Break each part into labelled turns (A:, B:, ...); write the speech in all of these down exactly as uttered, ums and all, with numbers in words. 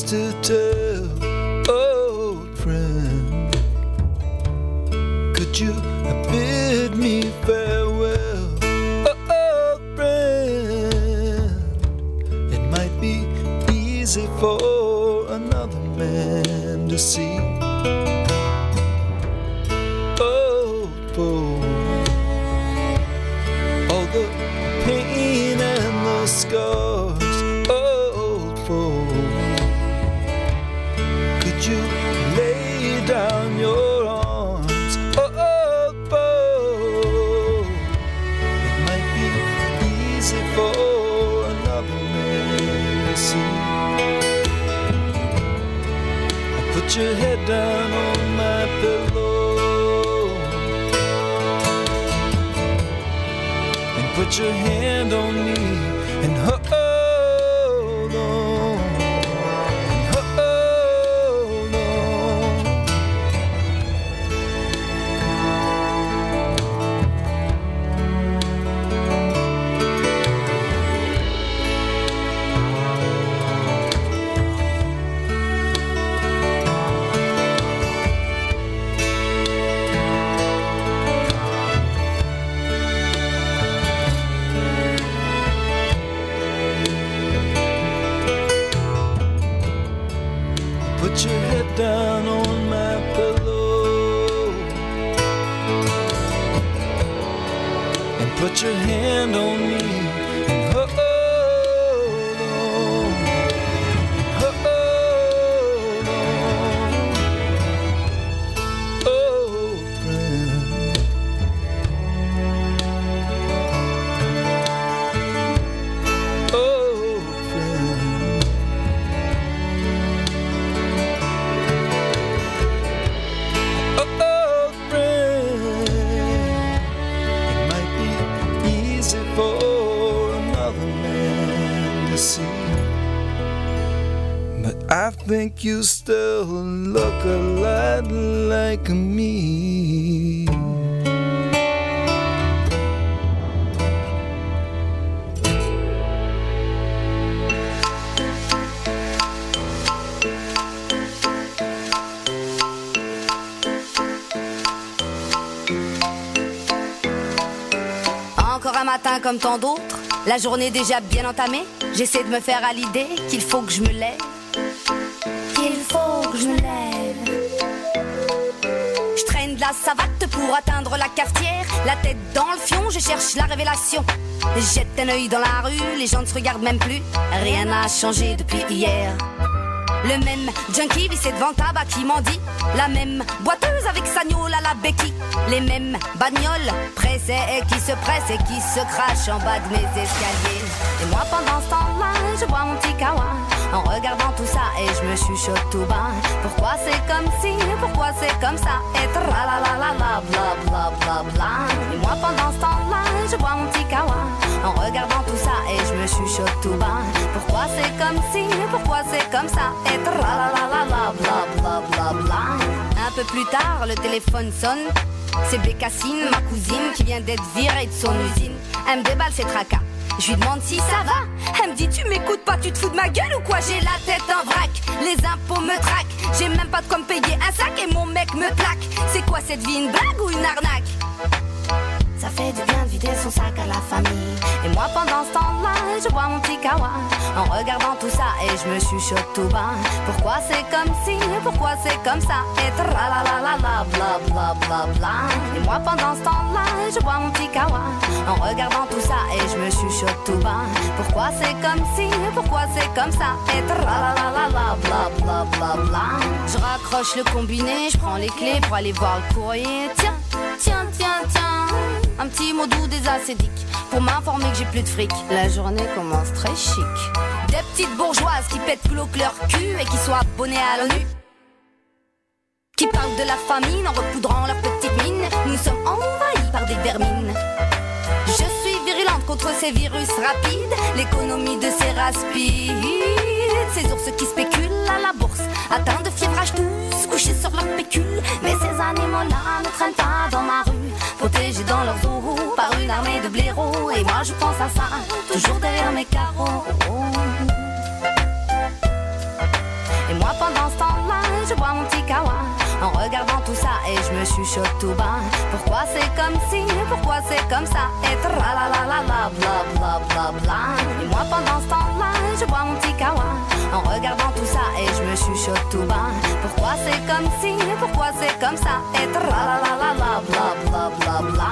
A: to tell, old friend. Could you bid me farewell, old friend? It might be easy for another man to see. Old fool, all the pain and the scars, old fool. Could you lay down your arms, old fool? It might be easy for another man to see. Put your head down on my pillow and put your hand on me and hold on and hold on. Put your head down on my pillow and put your hand on me and hold on, hold on, old friend. Old friend. But I think you still look a lot like me.
B: Encore un matin comme tant d'autres, la journée déjà bien entamée. J'essaie de me faire à l'idée qu'il faut que je me lève, qu'il faut que je me lève. Je traîne de la savate pour atteindre la cafetière, la tête dans le fion, je cherche la révélation. Jette un œil dans la rue, les gens ne se regardent même plus. Rien n'a changé depuis hier. Le même junkie vissé devant tabac qui m'en dit, la même boiteuse avec sa gnôle à la béquille, les mêmes bagnoles pressées et qui se pressent et qui se crachent en bas de mes escaliers. Et moi pendant ce temps-là, je bois mon petit kawa en regardant tout ça et je me chuchote tout bas. Pourquoi c'est comme si, pourquoi c'est comme ça, et tralalalala, bla bla bla bla. Et moi pendant ce temps-là, je bois mon petit kawa en regardant tout ça et je me chuchote tout bas. Pourquoi c'est comme si, pourquoi c'est comme ça, et tralalalala, bla bla bla bla. Un peu plus tard, le téléphone sonne. C'est Bécassine, ma cousine, qui vient d'être virée de son usine. Elle me déballe ses tracas. Je lui demande si ça va. Elle me dit tu m'écoutes pas, tu te fous de ma gueule ou quoi? J'ai la tête en vrac, les impôts me traquent. J'ai même pas de quoi me payer un sac et mon mec me plaque. C'est quoi cette vie, une blague ou une arnaque? Ça fait du bien de vider son sac à la famille. Et moi pendant ce temps-là, je bois mon petit kawa en regardant tout ça et je me chuchote tout bas. Pourquoi c'est comme si, pourquoi c'est comme ça, et tralalalala, bla bla bla bla. Et moi pendant ce temps-là, je bois mon petit kawa en regardant tout ça et je me chuchote tout bas. Pourquoi c'est comme si, pourquoi c'est comme ça, et tralalalala, bla bla bla bla. Je raccroche le combiné, je prends les clés pour aller voir le courrier. Tiens, tiens, tiens, tiens, un petit mot doux des acédiques pour m'informer que j'ai plus de fric. La journée commence très chic. Des petites bourgeoises qui pètent glauque leur cul et qui sont abonnées à l'ONU, qui parlent de la famine en repoudrant leur petite mine. Nous sommes envahis par des vermines. Je suis virulente contre ces virus rapides, l'économie de ces raspides, ces ours qui spéculent à la bourse, atteints de fièvre tous couchés sur leur pécule. Mais ces animaux-là ne traînent pas dans ma rue, protégés dans leurs eaux par une armée de blaireaux. Et moi je pense à ça, toujours derrière mes carreaux. moi pendant ce temps-là, je bois mon petit kawa en regardant tout ça et je me chuchote tout bas. Pourquoi c'est comme si, pourquoi c'est comme ça? Et tralalalala, bla bla bla bla. Et moi pendant ce temps-là, je bois mon petit kawa en regardant tout ça et je me chuchote tout bas. Pourquoi c'est comme si, pourquoi c'est comme ça? Et tralalalala, bla bla bla bla.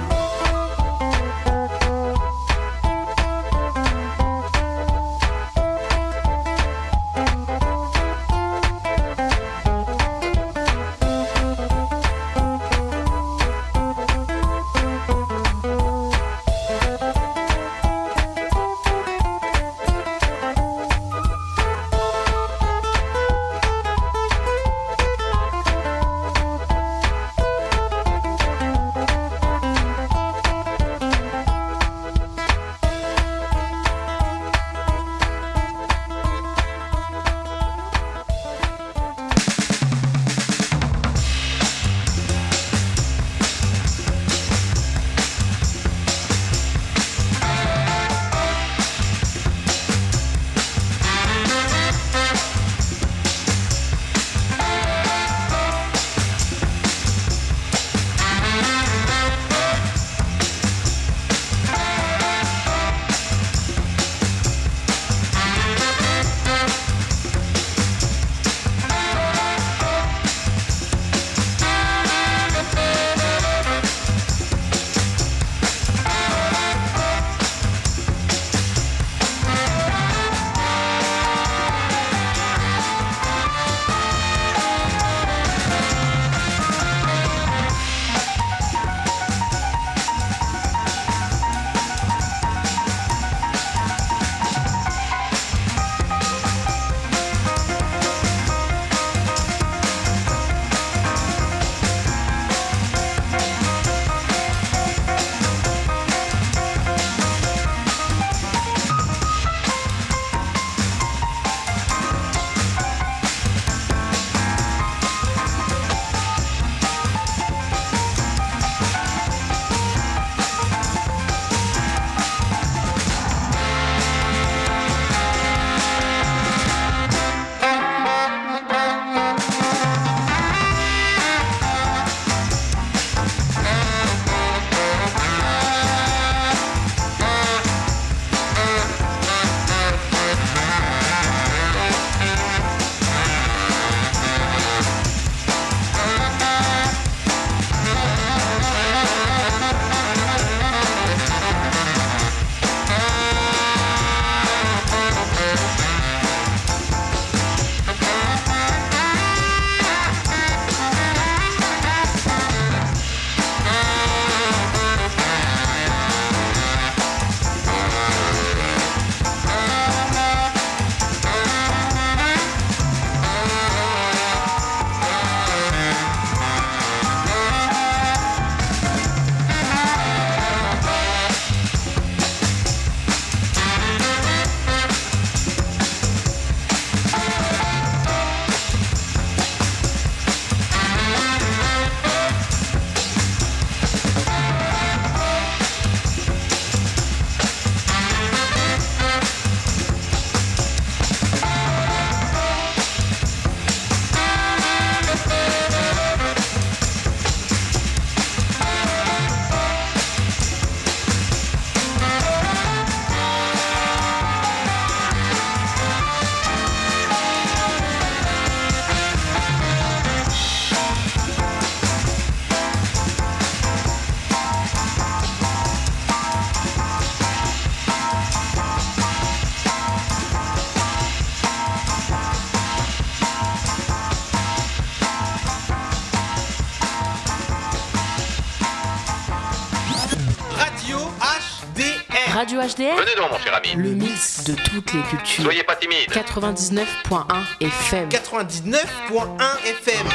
C: Radio H D R.
D: Venez donc, mon cher ami.
C: Le mix de toutes les cultures.
D: Soyez pas timide.
C: quatre-vingt-dix-neuf point un F M.
E: quatre-vingt-dix-neuf point un F M.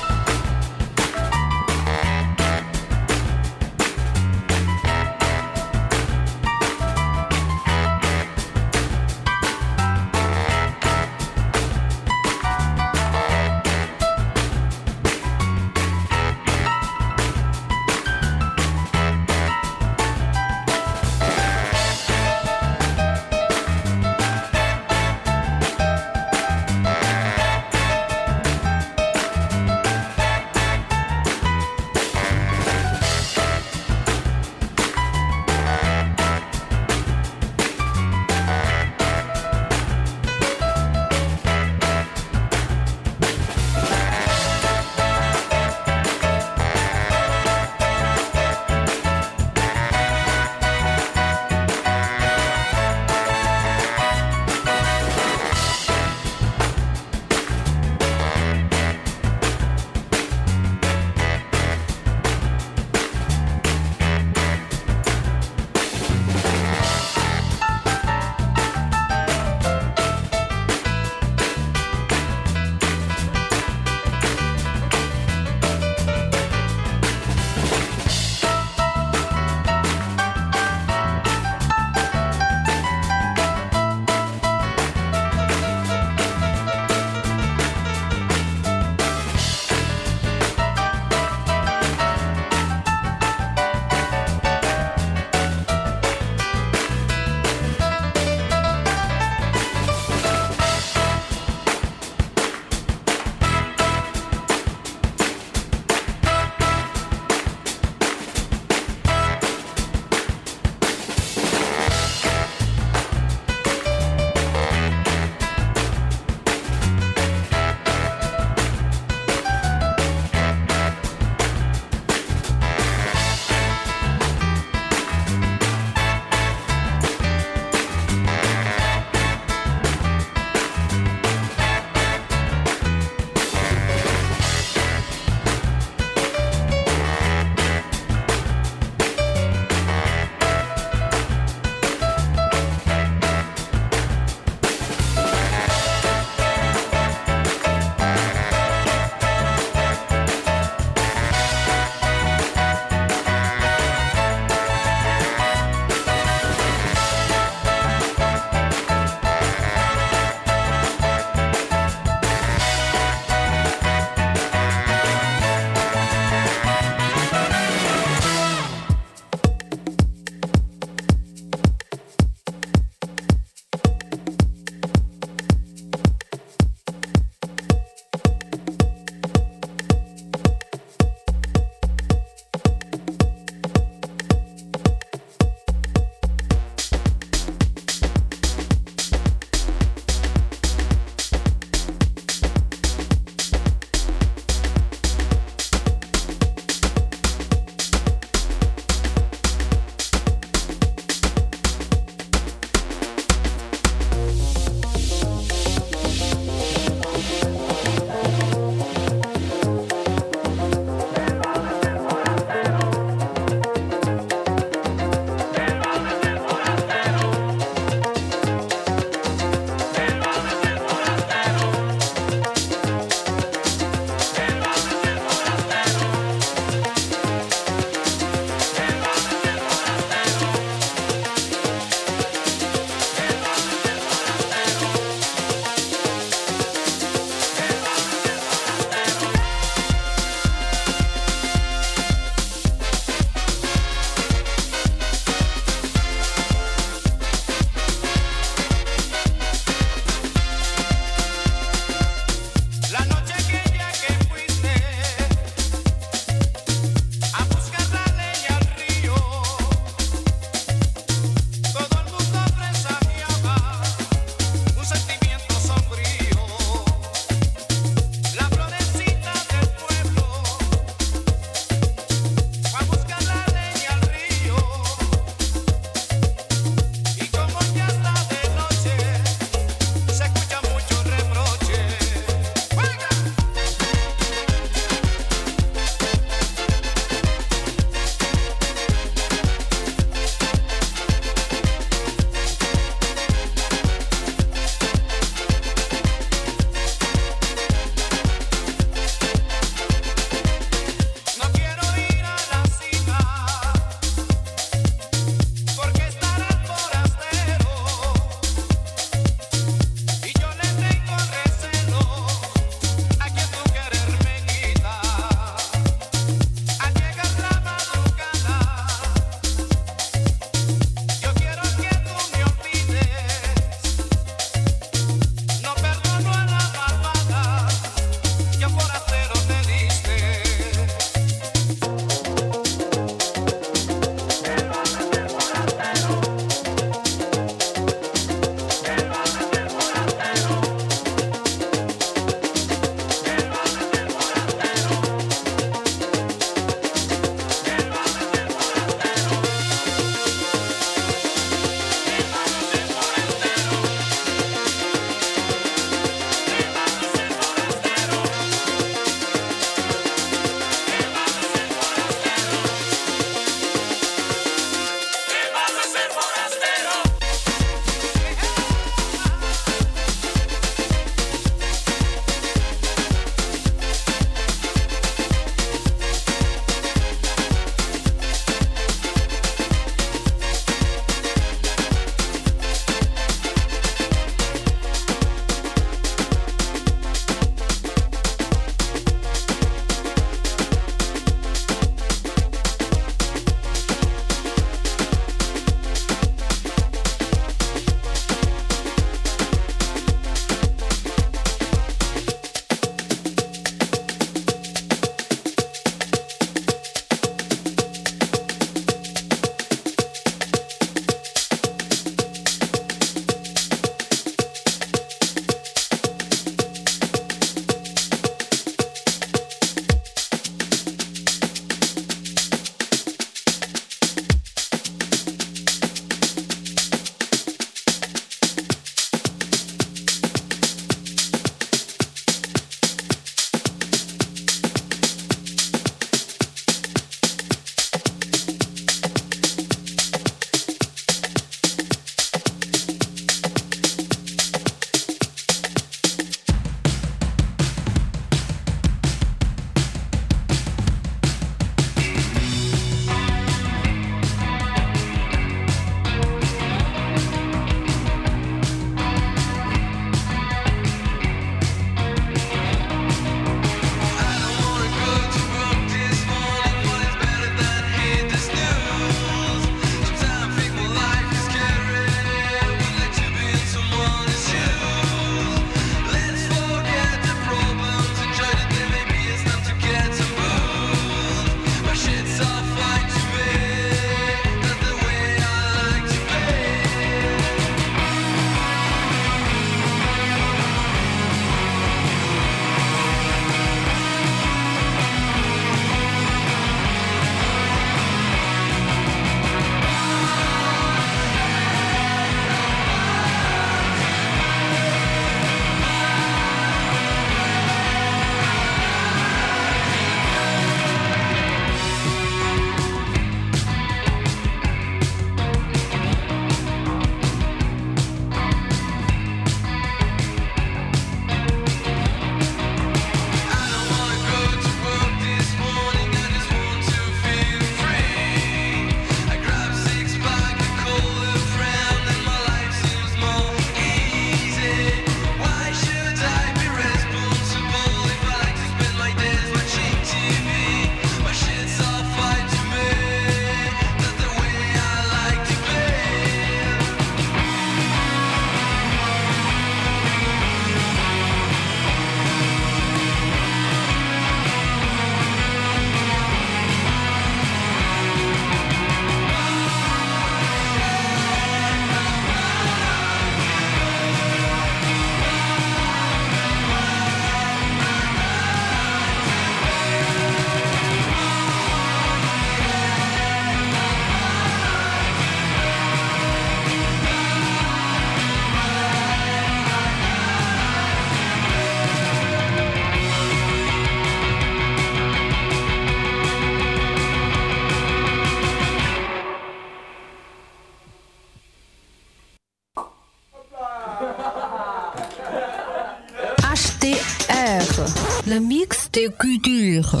D: Le mix de culture.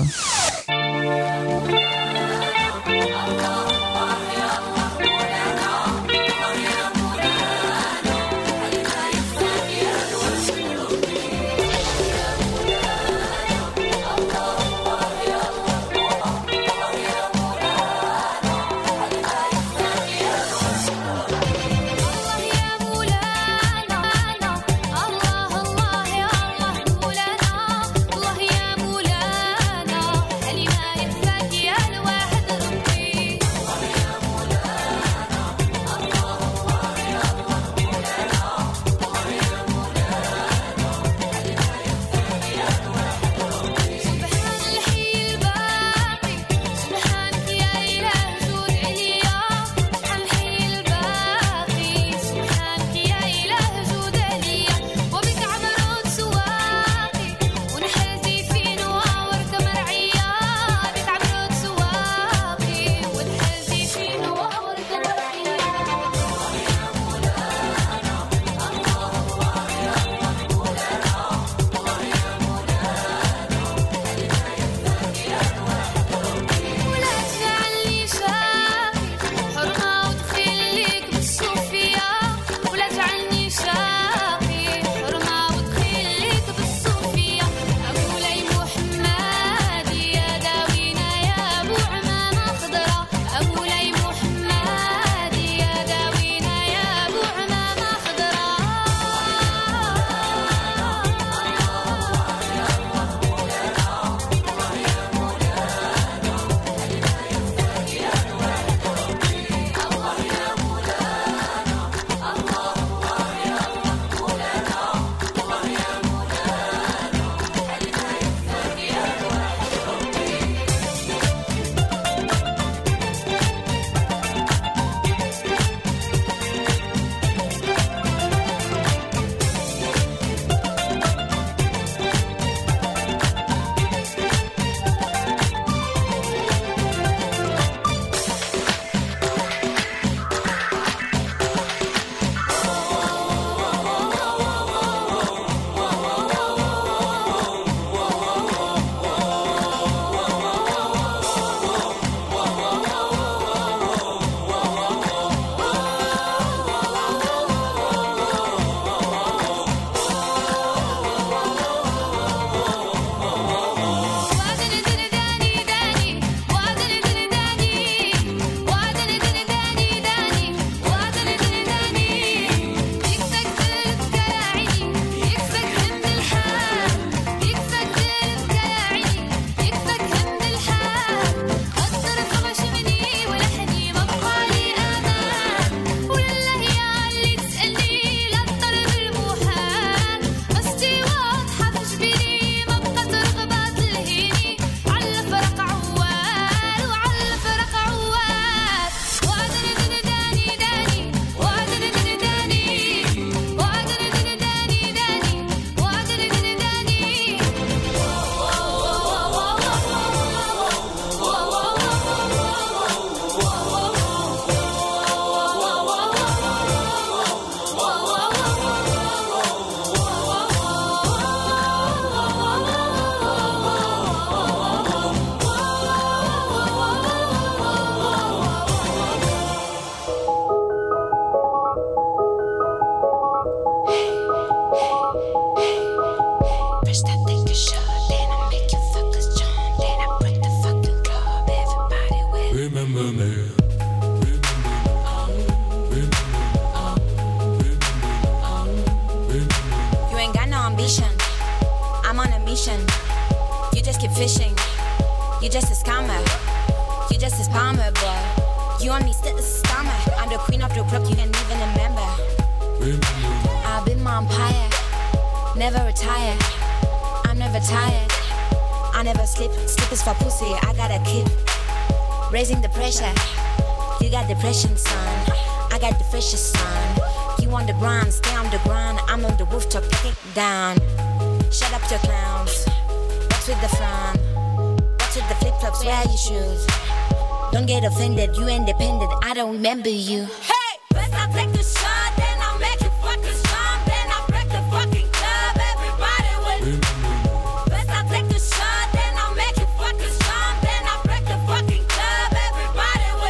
F: Raising the pressure, you got depression, son. I got the freshest, son. You on the grind, stay on the grind. I'm on the rooftop, take it down. Shut up your clowns. What's with the frown? What's with the flip-flops, wear your shoes. Don't get offended, you independent, I don't remember you. Hey! First I take the shot, then I'll make you fucking strong. Then I'll break the fucking club, everybody will. First I take the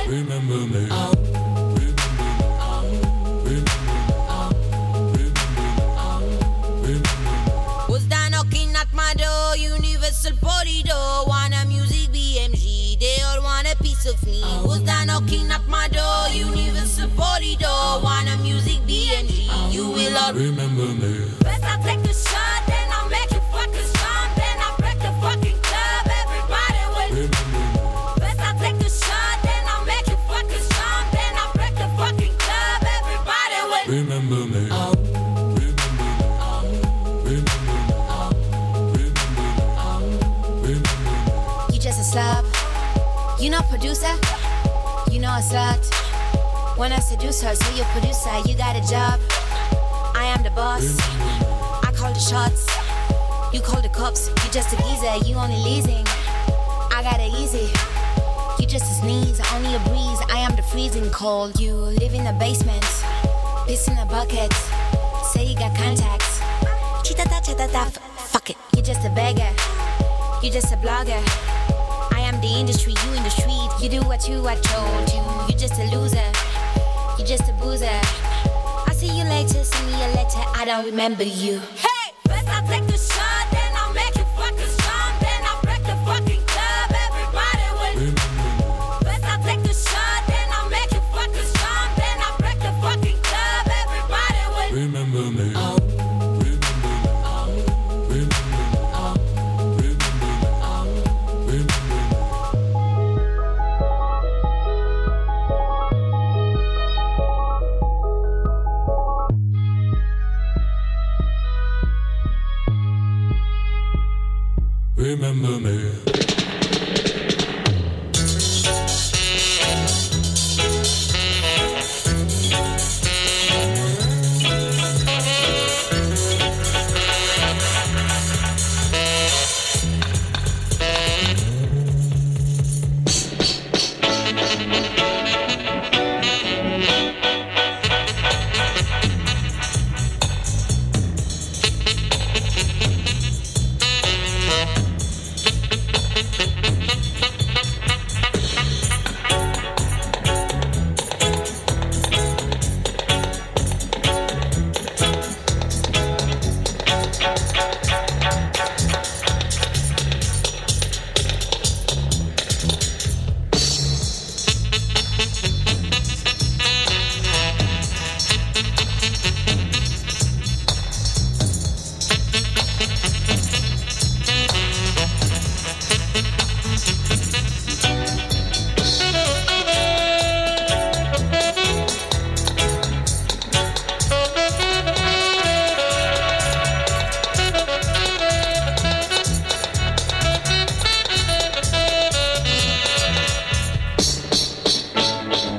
G: Remember me.
F: Oh. Universal party door, wanna music B M G, they all want a piece of me. Oh. Who's that knocking at my door? Universal party door, wanna music B M G, oh. You will all
G: remember me.
F: First I take a shot, then I make you fucking jump, then I break the fucking club, everybody will remember me. First I take a shot, then I make you fucking jump, then I break the fucking club, everybody will
G: remember me. Oh.
F: Slap. You know producer, you know a slut. When I seduce her, so you producer, you got a job. I am the boss, I call the shots. You call the cops, you just a geezer, you only leasing. I got it easy, you just a sneeze, only a breeze. I am the freezing cold. You live in the basement, piss in a bucket. Say you got contacts, chitata chitata, fuck it. You just a beggar, you just a blogger. I am the industry, you in the street. You do what you I told you. You just a loser, you just a boozer. I see you later, send me a letter, I don't remember you. Hey, first I take the shot.